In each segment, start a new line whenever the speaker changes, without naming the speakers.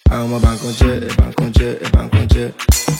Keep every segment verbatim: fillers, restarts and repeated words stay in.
I'm a bank on jet, a bank on jet, a bank on jet.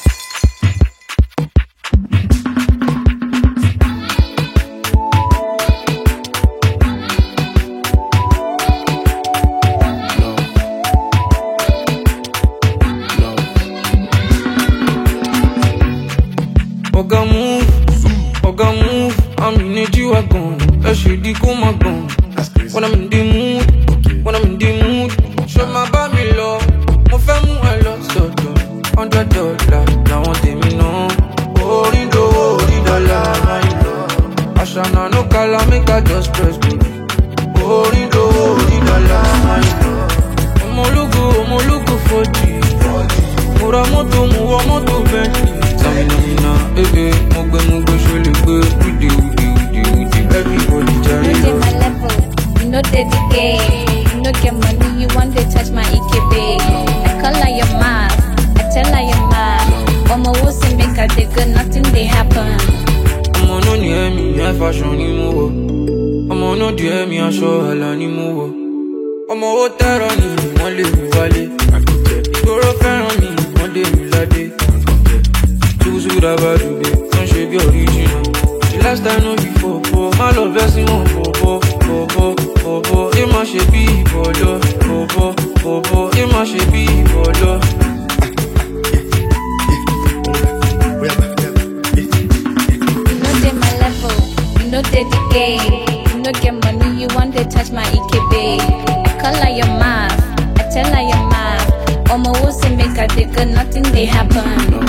Oga move, Oga move, I'm in a G-Wagon. That shit, the cool my gun. When I'm in the mood, when I'm in the mood, show my baby love. Mo fẹ́ mú ẹ lọ sọ́dọ̀, hundred dollar, làwọn tèmi náà. Orí lówó, orí dọ́là, máa ń lọ. Àṣànà no kala, make I just press go. Orí lówó, orí dọ́là, máa ń lọ. Ọmọ ológo, ọmọ ológo fọ́jì. Mo ra mọ́tò, mo wọ mọ́tò Bentley. Samina, eh eh, mo gbé mo gbé ṣọlẹ̀ gbé. Wíde wíde wíde wíde, everybody jare
You
lọ.
know my level, you know the game. You know get money, you want to touch my E K B. I call her your mouth, I tell her your mouth. Mama will say make her dey good, nothing they happen.
Ọmọ náà ní ẹ̀mí ẹ̀ fashion ni mo wọ̀. Ọmọ náà di ẹ̀mí aṣọ àlà ni mo wọ̀. Ọmọ owó tẹ́rọ ni wọ́n lè mi wálé. Ìgboro fẹ́ràn mi, wọ́n dé mi ládé. Túsù dábàá dùgbẹ́, tó ń ṣe bí original. The last time no be fọ̀fọ̀, má lọ bẹ́ sí wọn fọ̀fọ̀, fọ̀fọ̀, fọ̀fọ̀. Ẹ má ṣe bí ìbọ̀lọ́, fọ̀fọ̀, fọ̀fọ̀. Ẹ má ṣe bí ìbọ̀lọ́.
You know they my level, you know they the game. You know get money, you want to touch my E K B. I call her your mouth, I tell her your mouth. Mama will say make her dey good, nothing they happen.